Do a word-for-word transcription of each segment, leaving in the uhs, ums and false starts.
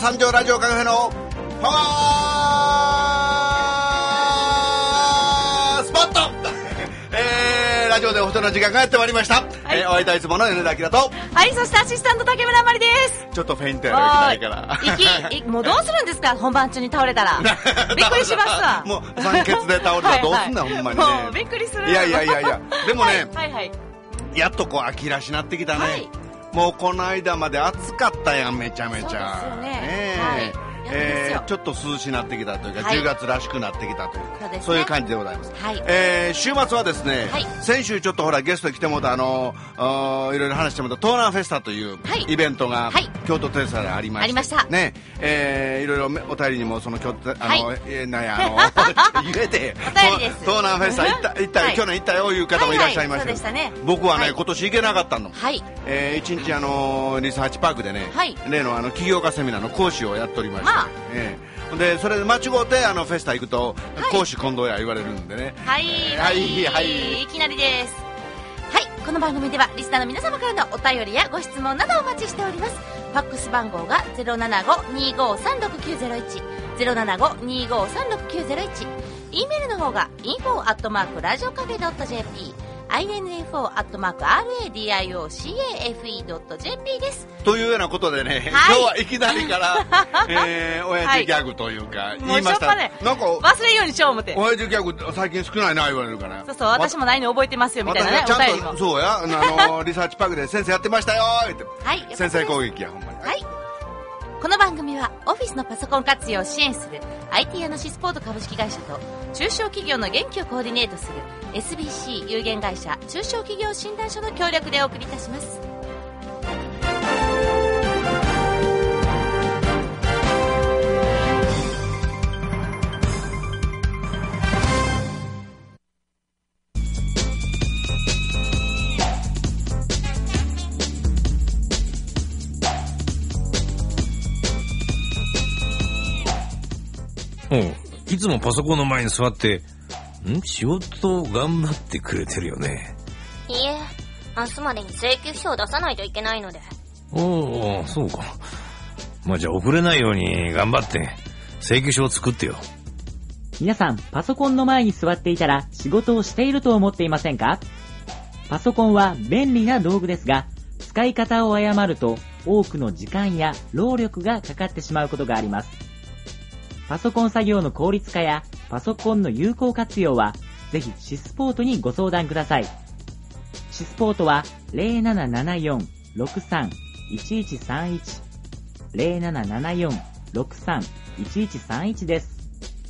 三条ラジオカフェのパワースポットえー、ラジオでお人の時間がやってまいりました、はい。えー、お会いいたいつもの米田明と、 はい、そしてアシスタント竹村まりです。 ちょっとフェイントやらいけないから息もうどうするんですか、本番中に倒れたらびっくりしますわ。 もう酸欠で倒れたらどうすんだほんまにね。 もうびっくりする。 いやいやいやいやでもね、 はいはいはい、 やっとこう秋らしなってきたね、はい。もうこの間まで暑かったやん、めちゃめちゃ。 そうですよね。 ねはい、 えー、ちょっと涼しになってきたというか、はい、じゅうがつらしくなってきたというか、そうですね、そういう感じでございます。はい、えー、週末はですね、はい、先週ちょっとほらゲストに来てもらったあのー、いろいろ話してもらったトーナーフェスタというイベントが、はい、京都テレサでありまして、ありましたね。えー、いろいろお便りにもその京都あの、はい、えー、なんやあの言えてお便りです。 トーナーフェスタ行った行った、はい、去年行ったよいう方もいらっしゃいました。はいはい、ね、僕はね、はい、今年行けなかったの。はい、えー、一日あのリサーチパークでね、はい、例のあの起業家セミナーの講師をやっておりまして、まあ、えーでそれで間違ってあのフェスタ行くと、はい、講師近藤や言われるんでね。 はい、えー、はいはいいきなりです。はい、この番組ではリスナーの皆様からのお便りやご質問などお待ちしております。ファックス番号が ゼロななご にーごーさんろくきゅうゼロいち ゼロななご にーごーさんろくきゅうゼロいち、 E メールの方が インフォ アットマーク ラジオカフェ ドット ジェーピーアイエヌエフオー アットマーク アールエーディーアイオーシーエーエフイー ドット ジェーピー です。 というようなことでね、はい、今日はいきなりから、えー、親父ギャグというか、はい、言いました。 ね、なんか忘れんようにしよう思って。 親父ギャグ最近少ないな言われるから。 そうそう、私もないの覚えてますよみたいなね。 私はちゃんとそうや、あのリサーチパークで先生やってましたよって。はい。先生攻撃やほんまに。はい。 この番組はオフィスのパソコン活用を支援する アイティー アナシスポート株式会社と中小企業の元気をコーディネートする エスビーシー 有限会社中小企業診断所の協力でお送りいたします。 うん、いつもパソコンの前に座ってん仕事頑張ってくれてるよね。 いいえ、明日までに請求書を出さないといけないので。 おお、そうか。まあじゃあ遅れないように頑張って請求書を作ってよ。 皆さん、パソコンの前に座っていたら仕事をしていると思っていませんか？パソコンは便利な道具ですが、使い方を誤ると多くの時間や労力がかかってしまうことがあります。パソコン作業の効率化やパソコンの有効活用はぜひシスポートにご相談ください。シスポートは ゼロななななよん ろくさん いちいちさんいち ゼロななななよん ろくさん いちいちさんいちです。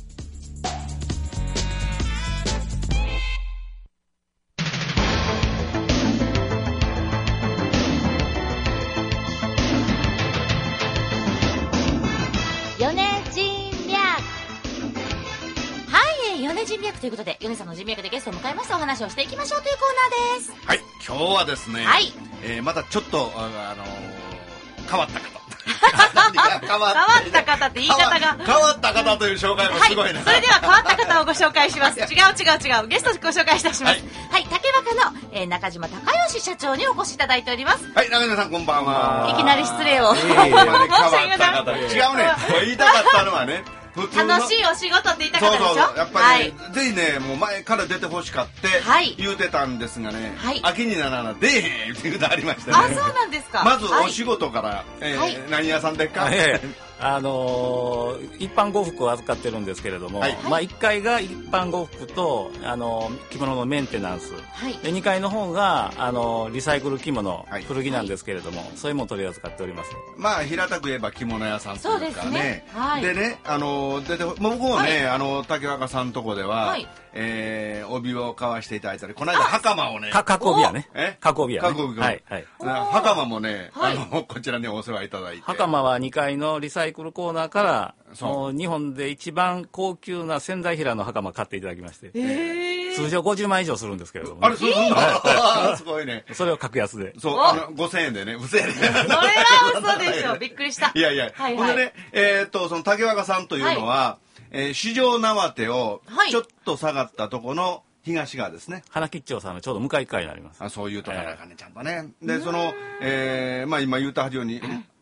ということで、米さんの人脈でゲストを迎えましたお話をしていきましょうというコーナーです。 はい、今日はですね、はい、えー、またちょっとあのー、変わった方変わった方って言い方が変わった方という紹介もすごいな、 はい、それでは変わった方をご紹介します。違う違う違う、ゲストご紹介いたします。はい、はい、竹若の、えー、中島孝義社長にお越しいただいております。 はい、中島さんこんばんは。 いきなり失礼を、えー、 変わった方違うね言いたかったのはね楽しいお仕事って言いたかったでしょ。 そうそう、やっぱり、ね、はい、ぜひねもう前から出てほしかって言うてたんですがね、はい、秋にならな出えへんっていうのありましたね。 あ、そうなんですか。 まずお仕事から、はい、えーはい、何屋さんでっか、 はいあのー、一般呉服を扱ってるんですけれども、はい、まあ、いっかいが一般呉服と、あのー、着物のメンテナンス、はい、でにかいの方が、あのー、リサイクル着物、はい、古着なんですけれども、はい、そういうものを取り扱っております。 まあ平たく言えば着物屋さんというかね。 そうですね、はい、 でね、あのー、で僕もね、はい、あの竹若さんのとこでは、はい、えー、帯を買わしていただいたり、この間袴をね、 か加工日やね、え加工日やね、加工日、 はいはい、袴もね、はい、あのこちらにお世話いただいて、 袴はにかいのリサイクルコーナーからもう日本で一番高級な仙台平の袴買っていただきまして、えー、通常ごじゅうまん以上するんですけれども、ね、 あれそうなんだ、すごいね。 それを格安で、 そう、あのごせんえんでね、嘘やね。 それは嘘でしょ、びっくりした。 いやいや、はいはい、ほんでね、えー、っとその竹若さんというのは、はい、えー、四条縄手をちょっと下がったところの東側ですね。 花吉町さんのちょうど向かい側になります。 あ、そういうところからね、ちゃんとね。でその、えー、まあ今言うたはじように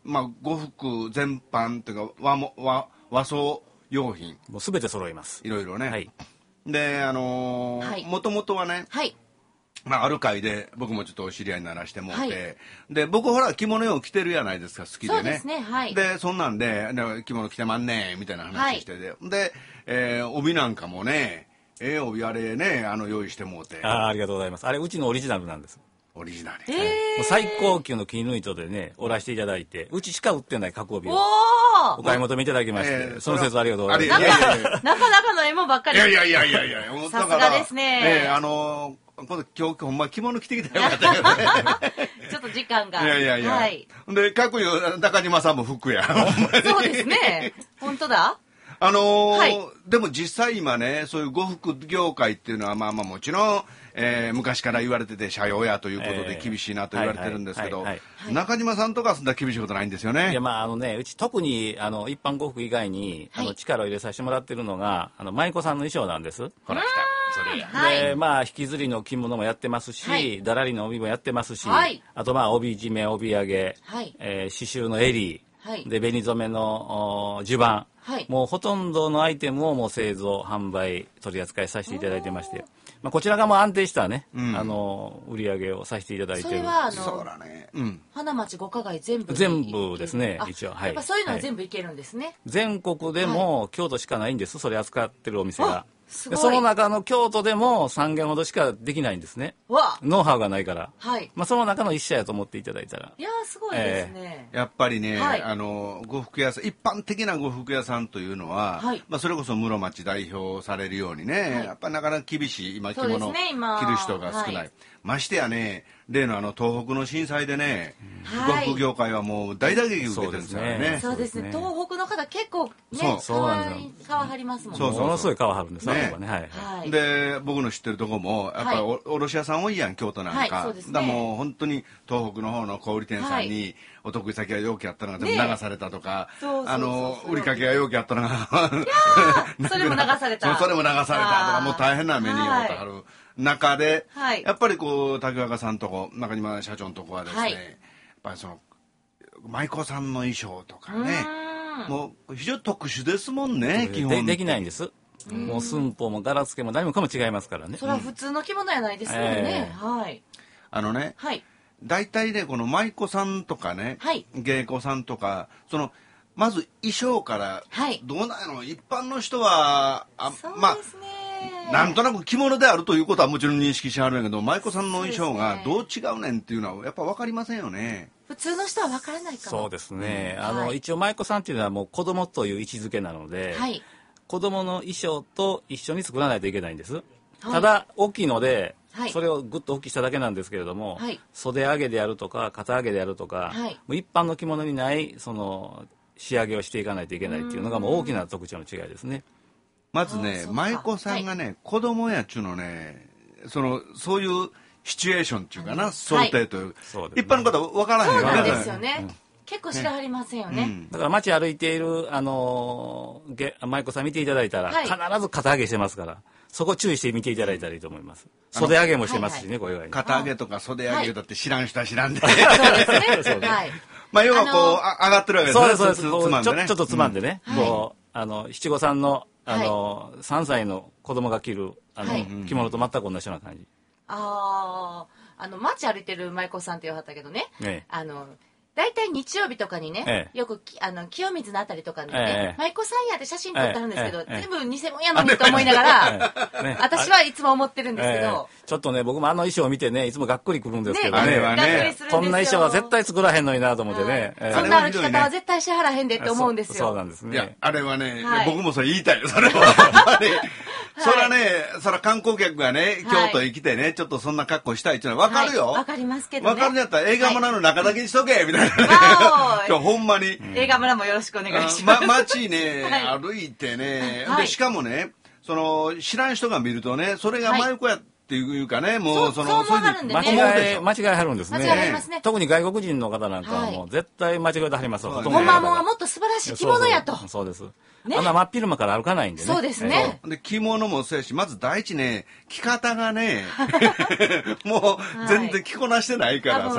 まあ、呉服全般というか和も和和装用品もう全て揃います。 いろいろね。 はい、 であのーはい、もともとはね、はい、まあ、ある会で僕もちょっとお知り合いにならしてもらって、はい、で僕ほら着物よう着てるやないですか、好きでね。 そうですね、はい、 でそんなんで着物着てまんねみたいな話してて、はい、で、えー、帯なんかもね、ええー、帯あれね、あの用意してもうて。 ああ、ありがとうございます。あれうちのオリジナルなんです。 オリジナル、 えー、 もう最高級の絹糸でね織らせていただいて、うちしか売ってない加工帯をお買い求めいただきまして、えー、その説ありがとうございます。 なかなかの絵もばっかり。 いやいやいやいやいや、 さすがですね。 えー、あのー、今度今日ほんま着物着てきたらよかったけどね。 ちょっと時間が。 いやいやいや。はい、で各有中島さんも服や。 そうですね。本当だ。 あのーはい、でも実際今ね、そういう呉服業界っていうのはまあまあもちろん、えー、昔から言われてて社用やということで厳しいなと言われてるんですけど、中島さんとかそんな厳しいことないんですよね。 いや、まああのね、うち特にあの一般呉服以外に、はい、あの力を入れさせてもらってるのがあの舞妓さんの衣装なんです。 ほら来た。それや。 で、はい、まあ引きずりの着物もやってますし、はい、だらりの帯もやってますし、はい、あとまあ帯締め、帯揚げ、はい、えー、刺繍の襟、はい、で紅染めの襦袢、はい、もうほとんどのアイテムをもう製造販売取り扱いさせていただいてまして、まあ、こちらがもう安定したね、うん、あの売り上げをさせていただいてる。 それはあのそうだね、うん、 花町五花街全部全部ですね、一応、はい、 やっぱそういうのは全部いけるんですね、はい、 全国でも京都しかないんです、それ扱ってるお店が。その中の京都でもさんけんほどしかできないんですね。ノウハウがないから、はい、まあ、その中の一社やと思っていただいたら。 いやすごいですね、 えー、やっぱりね、はい、あの呉服屋さん、一般的な呉服屋さんというのは、はい、まあ、それこそ室町代表されるようにね、はい、やっぱりなかなか厳しい今着物を着る人が少ない、はい、ましてやね、例のあの東北の震災でね、呉、はい、服業界はもう大打撃受けてるんですからね。 そうですね、東北の方結構ね、皮張りますもんね。 そうそう、ものすごい皮張るんですね、ね、はいはい、で僕の知ってるとこもやっぱり お,、卸屋さん多いやん、京都なんか、はい、そうですね、だもう本当に東北の方の小売店さんにお得意先が容器あったのが全部流されたとか、あの売りかけが容器あったのがそれも流されたそれも流されたとか、もう大変な目に遭うとはる中で、はい、やっぱりこう竹若さんとこ中島社長のとこはですね、はい、やっぱりその舞妓さんの衣装とかね、もう非常に特殊ですもんね。基本で, できないんです。もう寸法も柄付けも何もかも違いますからね。 それは普通の着物やないですよね、えー、はい。 あのね、はい、大体ねこの舞妓さんとかね、はい、芸妓さんとか、そのまず衣装からどうなの、一般の人はあ、まあなんとなく着物であるということはもちろん認識しはるんやけど、舞妓さんの衣装がどう違うねんっていうのはやっぱ分かりませんよね。 普通の人は分からないかも。 そうですね、うん、あの、はい、一応舞妓さんっていうのはもう子供という位置づけなので、はい、子供の衣装と一緒に作らないといけないんです、はい、ただ大きいので、はい、それをグッと大きくしただけなんですけれども、はい、袖上げであるとか肩上げであるとか、はい、もう一般の着物にないその仕上げをしていかないといけないっていうのがもう大きな特徴の違いですね。 まずね、舞妓さんがね、はい、子供やっちゅうのね、そのそういうシチュエーションっていうかな、はい、想定という、はい、一般の方分からへんよね。 そうなんですよね、うん、結構知らはりませんよね、うん、 だから街歩いているあのー、舞妓さん見ていただいたら、はい、必ず肩上げしてますから、そこ注意して見ていただいたらいいと思います。袖上げもしてますしね、こういう。 肩上げとか袖上げだって知らん人は知らんで、 はい、そうですね、はい、 まあ要はこう、あのー、上がってるわけですね。 そうですそうです、つまんでね、ちょっとつまんでね、うん、こうあの七五三のあの、はい、さんさいの子供が着るあの、はい、着物と全く同じような感じ。 ああ、あの街歩いてる舞妓さんって言わはったけどね、ええ、あの大体日曜日とかにね、ええ、よくあの清水のあたりとかにね、舞妓さんやって写真撮ってあるんですけど、ええ、全部偽物やのにと思いながら、ええね、私はいつも思ってるんですけど、 ええ、ちょっとね僕もあの衣装を見てねいつもがっくりくるんですけどね、ねねこんな衣装は絶対作らへんのになと思ってね、 はい、そんな歩き方は絶対しはらへんでって思うんですよ。 そ, そうなんですね。 いやあれはね、はい、僕もそれ言いたいよそれはねそれはね、それは観光客がね京都へ来てね、ちょっとそんな格好したいっていうのは分かるよ、 はい、分かりますけどね、 分かるんやったら映画村の中だけにしとけみたいな、ね、今日ほんまに、 うん、映画村もよろしくお願いします。 ま、街ね、はい、歩いてね、はい、でしかもねその知らん人が見るとねそれが舞妓やっていうかね、はい、もうそのそういうふうに間違え間違えはるんですね。間違えますね。特に外国人の方なんかはもう絶対間違えてはりますよ。 ほんまもうもっと素晴らしい着物やと。 そうです。ね、あんな真っ昼間から歩かないんでね。 そうですね。 で着物もそうやし、まず第一ね着方がねもう全然着こなしてないからさ。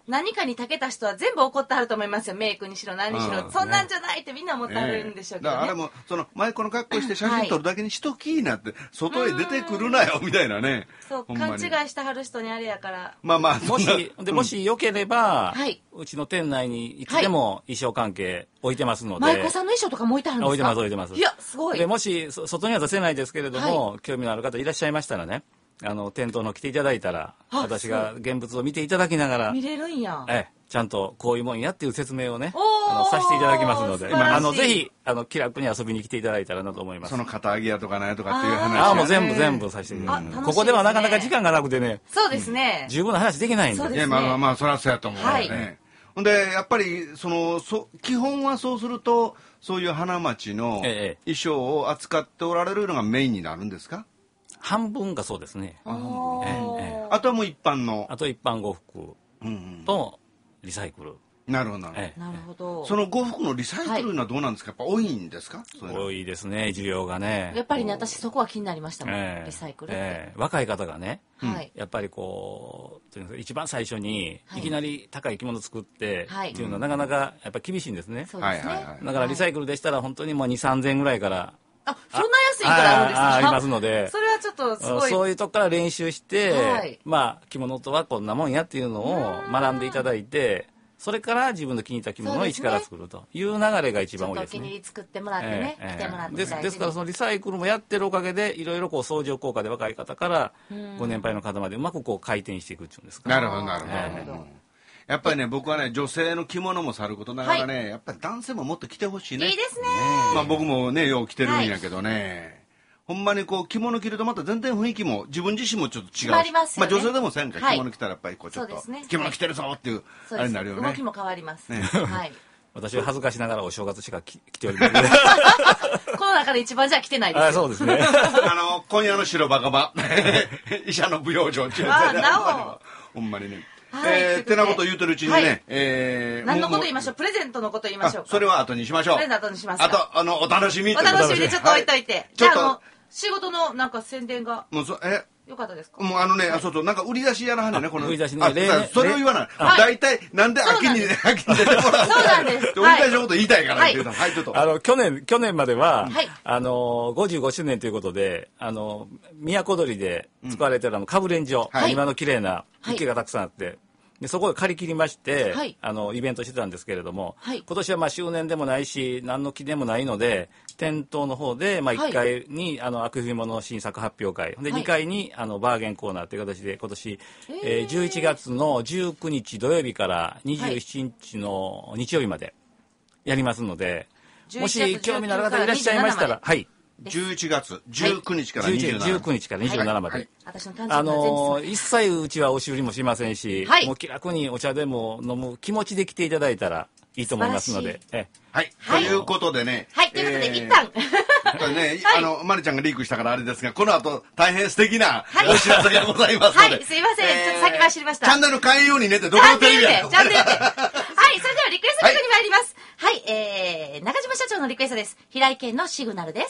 何かに長けた人は全部怒ってはると思いますよ。メイクにしろ何にしろ、うん、そんなんじゃないってみんな思ってはるんでしょうけどね。 ね、だからあれもその前この格好して写真撮るだけにしときなって、はい、外へ出てくるなよみたいなね。 そう勘違いしてはる人にあれやから。 まあまあもしでもしよければ、はい、うちの店内にいつでも衣装関係置いてますので。 舞妓さんの衣装とかも置いてあるんですか？ 置いてます置いてます。 いやすごい。 でもし外には出せないですけれども、はい、興味のある方いらっしゃいましたらね。あの店頭の来ていただいたら私が現物を見ていただきながら見れるんや、 ええ、ちゃんとこういうもんやっていう説明をねあのさせていただきますので、あのぜひあの気楽に遊びに来ていただいたらなと思います。 その肩上げやとかなんやとかっていう話、ね、 ああもう全部全部させていただきます、うん、ここではなかなか時間がなくてね。 そうですね、 うん、十分な話できないんで。 そうですね、 いやまあまあまあそりゃそうやと思うよね、はいほんでやっぱりそのそ基本はそうするとそういう花街の衣装を扱っておられるのがメインになるんですか？ 半分がそうですね。あ, ええ、あとはもう一般のあと一般呉服とリサイクル、うんうん、なるほどなるほど、ええ、 なるほど。 その呉服のリサイクルのはどうなんですか？やっぱ多いんですか？ そういうの多いですね、需要がね。 やっぱりね私そこは気になりましたもん、えー、リサイクルって、えー、若い方がね、うん、やっぱりこう一番最初にいきなり高い着物作って、はい、っていうのはなかなかやっぱ厳しいんですね、 そうですね。 だからリサイクルでしたら本当にもうにせんさんぜんえんぐらいからあ、そんな安いからあるんですか？ あ, あ, ありますので、 それはちょっとすごい。 そういうとこから練習して、はい、まあ着物とはこんなもんやっていうのを学んでいただいて、それから自分の気に入った着物を一から作るという流れが一番多いですね。 ちょっとお気に入り作ってもらってね、えー、着てもらってですですからそのリサイクルもやってるおかげでいろいろこう相乗効果で若い方からご年配の方までうまくこう回転していくっていうんですか。 なるほどなるほど。えーやっぱりね僕はね女性の着物もさることながらね、はい、やっぱり男性ももっと着てほしいね。 いいですね。 まあ僕もねよう着てるんやけどね、はい、ほんまにこう着物着るとまた全然雰囲気も自分自身もちょっと違うし、 まりますよね。 まあ女性でもせんか、はい、着物着たらやっぱりこうちょっと、ね、着物着てるぞっていう、はい、あれになるよね。 動きも変わります。ね、はい。 私は恥ずかしながらお正月しか着ております。 この中で一番じゃ着てないですよ。 あ、そうですね。 あの今夜の白バカバ医者の舞踊場中あなおほんまにね。はい、えー、ってなこと言うてるうちにね、はい、えー、何のこと言いましょう？プレゼントのこと言いましょうか？ それは後にしましょう。 プレゼント後にしますか？ あとあのお楽しみお楽しみでちょっと置いといて、はい、じゃああの仕事のなんか宣伝がもうそえよかったですか？ もうあのね、はい、そうそうなんか売り出しやらはんねんねこの売り出しね。 それを言わない。大体なんで秋に秋に出てもらう。 そうなんです。 売り出しのこと言いたいからって言うの。はいちょっと。 あの去年去年までは、はい、あのごじゅうごしゅうねんということであの都鳥で使われてるあの歌舞練所、はい、今の綺麗な池がたくさんあって。でそこを借り切りまして、はい、あのイベントしてたんですけれども、はい、今年はまあ周年でもないし何の記念もないので店頭の方でまあいっかいに、はい、あの秋冬物新作発表会で、はい、にかいにあのバーゲンコーナーという形で今年、えー、じゅういちがつのじゅうくにち土曜日からにじゅうしちにちの日曜日までやりますので、はい、もし興味のある方いらっしゃいましたらはいじゅういちがつじゅうくにちからにじゅうなな、 じゅうくにちからにじゅうななまで、はいはい、あの一切うちは押し売りもしませんし、はい、もう気楽にお茶でも飲む気持ちで来ていただいたらいいと思いますので、えはい、はい、ということでね、 はい、ということで、えー、一旦ね、はい、あのまりちゃんがリークしたからあれですがこの後大変素敵なお知らせがございますので、 はい、すいません、えー、ちょっと先走りました。 チャンネル変えようにねってどこのテレビやちゃんと言ってはい、それではリクエスト曲に参ります。はい、はい、えー、中島社長のリクエストです。平井堅のシグナルです。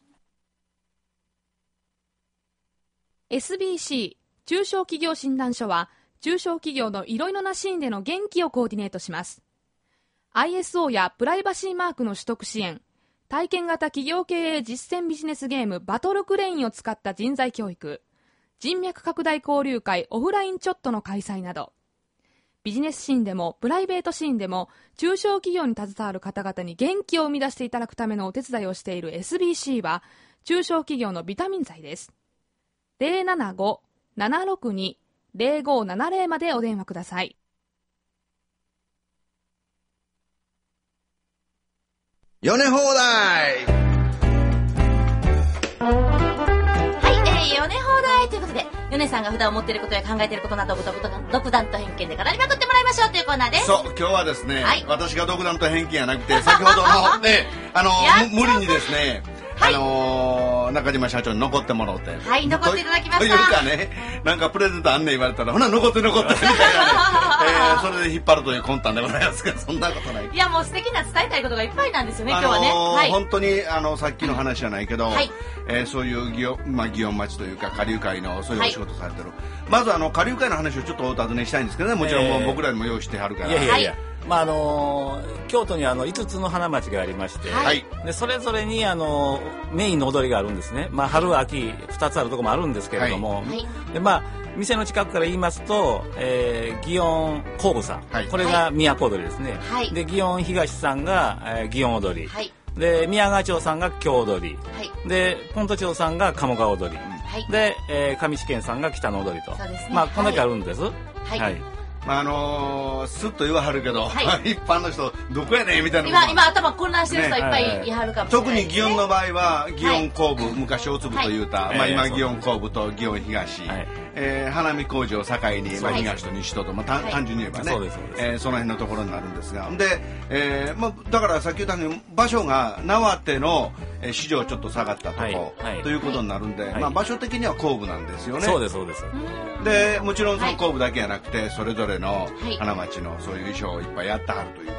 エスビーシー 中小企業診断所は中小企業のいろいろなシーンでの元気をコーディネートします。 アイエスオー やプライバシーマークの取得支援、体験型企業経営実践ビジネスゲームバトルクレインを使った人材教育、人脈拡大交流会オフラインチョットの開催など、ビジネスシーンでもプライベートシーンでも中小企業に携わる方々に元気を生み出していただくためのお手伝いをしている エスビーシー は中小企業のビタミン剤です。ゼロななご ななろくに ゼロごななゼロまでお電話ください。 米放題。 はい、えー、米放題ということで米さんが普段思っていることや考えていることなど独断と偏見で語りまくってもらいましょうというコーナーです。 そう、今日はですね、はい、私が独断と偏見やなくて先ほどのねあの無理にですねあのーの中島社長に残ってもらって、 はい、残っていただきました。というかね、なんかプレゼントあんねん言われたら、ほな残って残ってみたいなね、えー、それで引っ張るという魂胆でございますけど、そんなことない。 いや、もう素敵な伝えたいことがいっぱいなんですよね、今日はね。はい、 本当にあのさっきの話じゃないけど、はい、えー、そういう祇園、まあ、祇園町というか下流会のそういうお仕事されてる、はい、まずあの下流会の話をちょっとお尋ねしたいんですけどね、もちろんもう僕らにも用意してはるから。 いやいやいや、まああのー、京都にあのいつつの花町がありまして、はい、でそれぞれにあのメインの踊りがあるんですね。まあ、春秋ふたつあるところもあるんですけれども、はい、でまあ店の近くから言いますと、えー、祇園工部さん、はい、これが都踊りですね、はい、で祇園東さんが、えー、祇園踊り、はい、で宮川町さんが京踊り、はい、でポント町さんが鴨川踊り、はい、で、えー、上地県さんが北の踊りと、ね、まあこんだけあるんです。はい、はい、 まああのー、スッと言わはるけど、はい、一般の人どこやねんみたいな今今頭混乱してる人いっぱいいはるかもしれない、ね、 特に祇園の場合は祇園工部、はい、昔大粒というた、はい、まあ、今祇園工部と祇園東、はい、えー、花見工場を境に、まあ、東と西とと、まあ、はい、単純に言えばね、はい、えー、その辺のところになるんですが、で、えーまあ、だからさっき言ったように場所が縄手の市場ちょっと下がったとこ、はいはい、ということになるんで、はい、まあ、場所的には工部なんですよね。 そうですそうです。 でもちろんその工部だけじゃなくて、それぞれの花町のそういう衣装をいっぱいやってはるということ。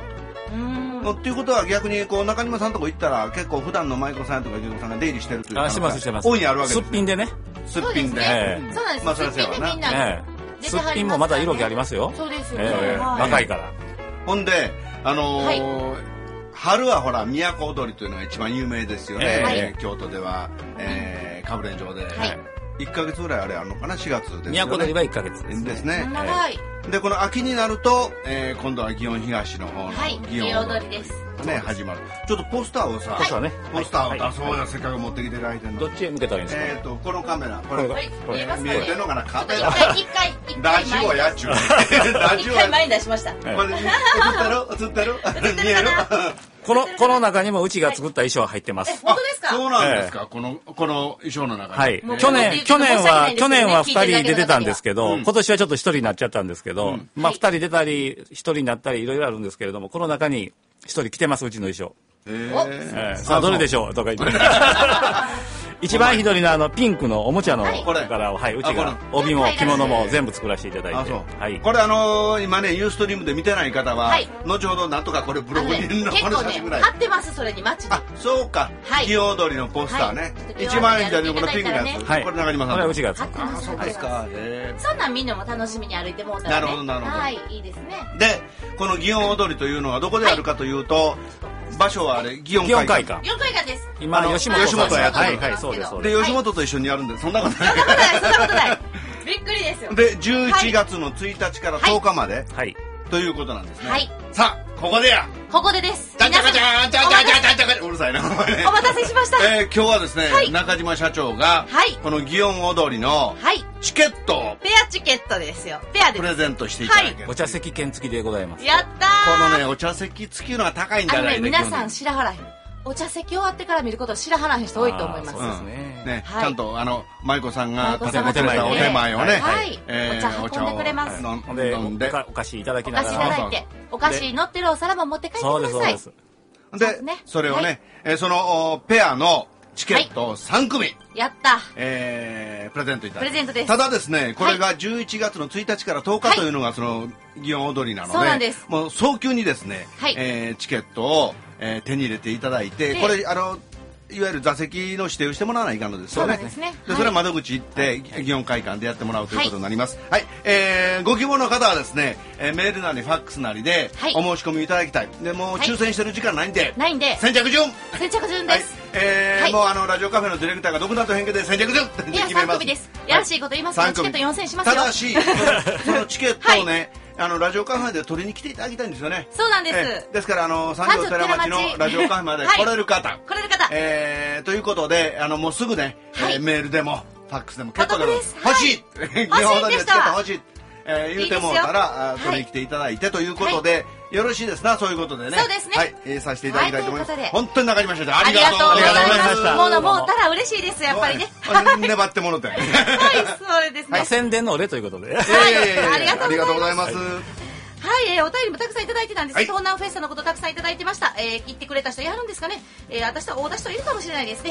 うんっていうことは逆にこう中島さんとこ行ったら結構普段の舞妓さんとかジュンさんが出入りしてるというか、 あ、しますしてます。 大いにあるわけです、ね。 すっぴんでね。 すっぴんで。 そうなんです。まあそれはそうな。みんな。 すっぴんもまだ色気ありますよ。 そうですよね。 若いから。 ほんであの春はほら都踊りというのが一番有名ですよね。京都では歌舞練場で。いっかげつぐらいあれあるのかな、しがつですよね。 都踊りはいっかげつですね。 ですね。 長い。 でこの秋になると、えー、今度は祇園東の方の祇園踊りですね、始まる。ちょっとポスターをさ、 ポスターね、 ポスターを出そうよ、せっかく持ってきていただいてるの。 どっちへ向けたらいいんですか。 えっとこのカメラ、これ見えてんのかな、カメラ。 一回一回ラジオやっちゅう。 ラジオ。一回前に出しました。これ映ってる映ってる見える。 このこの中にもうちが作った衣装入ってます。 本当ですか。 そうなんですか。このこの衣装の中に。 はい。去年去年は去年はふたり出てたんですけど、今年はちょっとひとりになっちゃったんですけど、まあふたり出たりひとりになったりいろいろあるんですけれども、この中にひとり着てます、うちの衣装。ええ。さあどれでしょうとか言って。一番左のあのピンクのおもちゃの柄を、はい、うちが帯も着物も全部作らせていただいて、 はい、これあのー、今ねユーストリームで見てない方は、はい、後ほどなんとかこれブログにのこの写真ぐらい貼ってます。それにマッチで。 あ、そうか。祇園踊りのポスターね。一番左のこのピンクのやつ、これ中島さん。 これうちが作ってます。 そうですか。 そんなんみんなも楽しみに歩いてもうたらね。 なるほどなるほど。 はい、いいですね。 でこの祇園踊りというのはどこであるかというと。場所はあれ祇園会館。 祇園会館です。 今吉本吉本やってる。 はいはいそうです。 で吉本と一緒にやるんでそんなことない。 そんなことないそんなことない。びっくりですよ。 でじゅういちがつのついたちからとおかまでということなんですね。はい。さあここでや。 ここでです。 じゃんじゃかじゃんじゃんじゃんじゃんじゃんじゃん。うるさいな。 お待たせしました。 え今日はですね中島社長がこの祇園踊りのチケットをペアチケットですよ。ペアでプレゼントしていただける。 お茶席券付きでございます。 やったー。 このねお茶席付きのが高いんじゃないですか。皆さん白原お茶席終わってから見ることを白原の人多いと思います。 そうですね。 ね、ちゃんとあの舞妓さんが立ててたお手前をね、 お茶運んでくれます。 飲んでお菓子いただきながら。 お菓子いただいて、お菓子乗ってるお皿も持って帰ってください。そうですそうです。で、それをね、そのペアのチケットをさんくみやったえプレゼントいただきます。 プレゼントです。 ただですね、これがじゅういちがつのついたちからとおかというのがその祇園踊りなので、 そうなんです。 もう早急にですね、チケットをえー、手に入れていただいて、これあのいわゆる座席の指定をしてもらわないかんのですよね。 そうですね。 でそれは窓口行って、はい、祇園会館でやってもらうということになります。はい、はい、えー、ご希望の方はですね、えー、メールなりファックスなりでお申し込みいただきたい。でもう抽選してる時間ないんで、 ないんで先着順先着順です。 はい、えーはい、もうあのラジオカフェのディレクターが独断と偏見で先着順って決めます。いやさん組です。やらしいこと言いますけど、チケットよんせんしますよ。 ただしそのチケットをね、はい、あのラジオカフェで取りに来ていただきたいんですよね。 そうなんです。 えー、ですからあの三条寺町のラジオカフェまで来れる方、はい、 来れる方、 えー、ということであのもうすぐね、はい、えー、メールでもファックスでも結構でも欲しい、はい、日本でチケット欲しい、えー、言うてもうたら取りに来ていただいてということで、はい、よろしいですな、そういうことでね。 そうですね。 はい、えー、させていただきたいと思います。はい、本当に中島社長ありがとうございました。もうもうたら嬉しいですやっぱりね。 粘ってもろて。はい、 そうですね。 はい、宣伝のお礼ということで。 はい、ありがとうございます。はい、えー、お便りもたくさんいただいてたんです。はい、東南フェスタのことたくさんいただいてました。えー、言ってくれた人やるんですかね。えー、私と大田人いるかもしれないですね。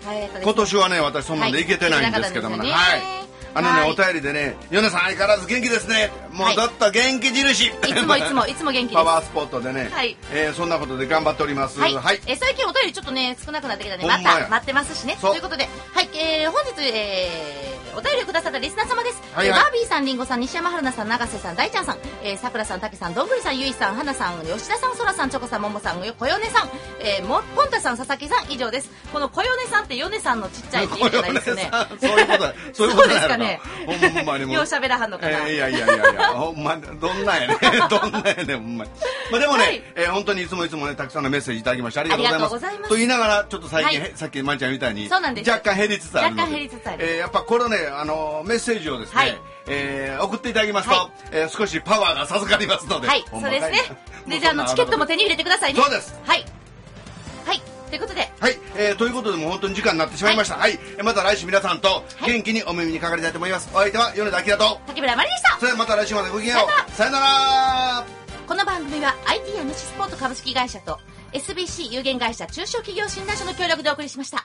今年はね私そんなんでいけてないんですけどもね、はい、あのね、はい、お便りでね「ヨネさん相変わらず元気ですね」もうだった元気印、 はい、いつもいつもいつも元気です。 パワースポットでね、はい、えー、そんなことで頑張っております。はい、はい、 えー、最近お便りちょっとね少なくなってきたね。また待ってますしね。ということで、はい、えー、本日、えー、お便りをくださったリスナー様です。はいはい、えー、バービーさん、リンゴさん、西山春菜さん、永瀬さん、大ちゃんさん、えー、さくらさん、たけさん、どんぐりさん、ゆいさん、はなさん、吉田さん、そらさん、チョコさん、ももさん、こよねさん、えー、もポンタさん、佐々木さん以上です。このこよねさんってヨネさんのちっちゃいって意味じゃないですよね。 そういうことだ。 そういうことですかね。 ほんまにもう。 よう喋らはんのかな。 えー、いやいやいやいや、ほんまどんなんやね。どんなんやねほんまに。まあでもね、はい、えー、本当にいつもいつもねたくさんのメッセージいただきましてありがとうございます。ありがとうございます。と言いながらちょっと最近、はい、さっきまんちゃんみたいに若干減りつつあるので。 若干減りつつある。 えー、やっぱこれねあのメッセージをですね、はい、えー、送っていただきますと、はい、えー、少しパワーが授かりますので。 はい、そうですね。でじゃあのチケットも手に入れてくださいね。 そうです。 はい。はい。ということで、 はい、えー、ということでもう本当に時間になってしまいました。はい、はい、また来週皆さんと元気にお耳にかかりたいと思います。お相手は米田明と竹村真理でした。 それではまた来週までごきげんよう。さよなら。 この番組は アイティー やムシスポート株式会社と エスビーシー 有限会社中小企業診断所の協力でお送りしました。